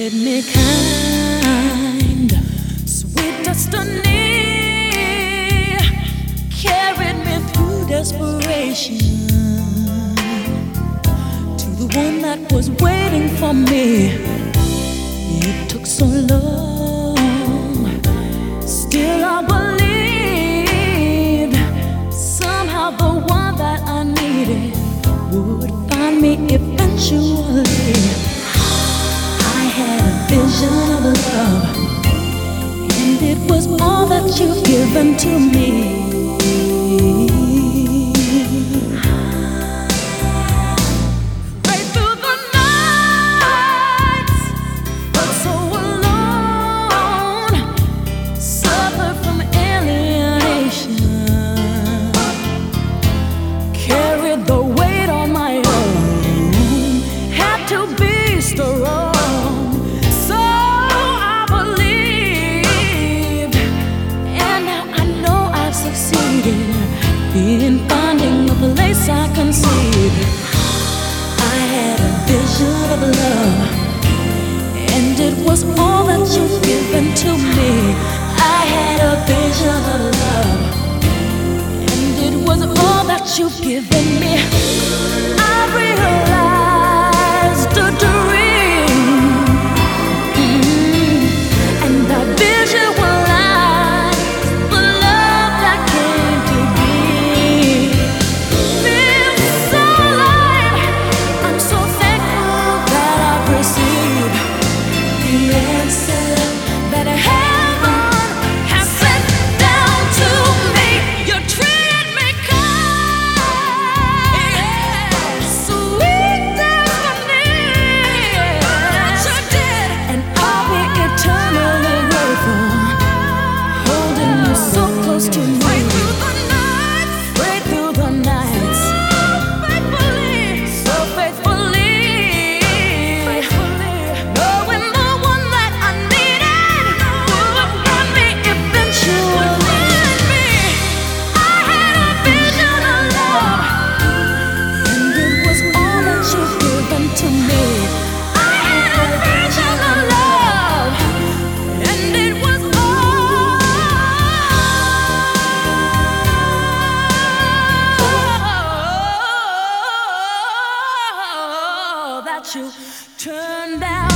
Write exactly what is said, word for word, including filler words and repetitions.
treated me kind, sweet destiny carried me through desperation to the one that was waiting for me. It took so long, still I believed somehow the one that I needed would find me eventually. I had a vision of love, and it was all that you've given to me. Right through the nights, felt so alone, suffered from alienation, carried the weight on my own, had to be strong. In finding a place I conceived, I had a vision of love, and it was all that you've given to me. I had a vision of love, and it was all that you've given me. I realized a dream, mm-hmm. and that vision was you turned out.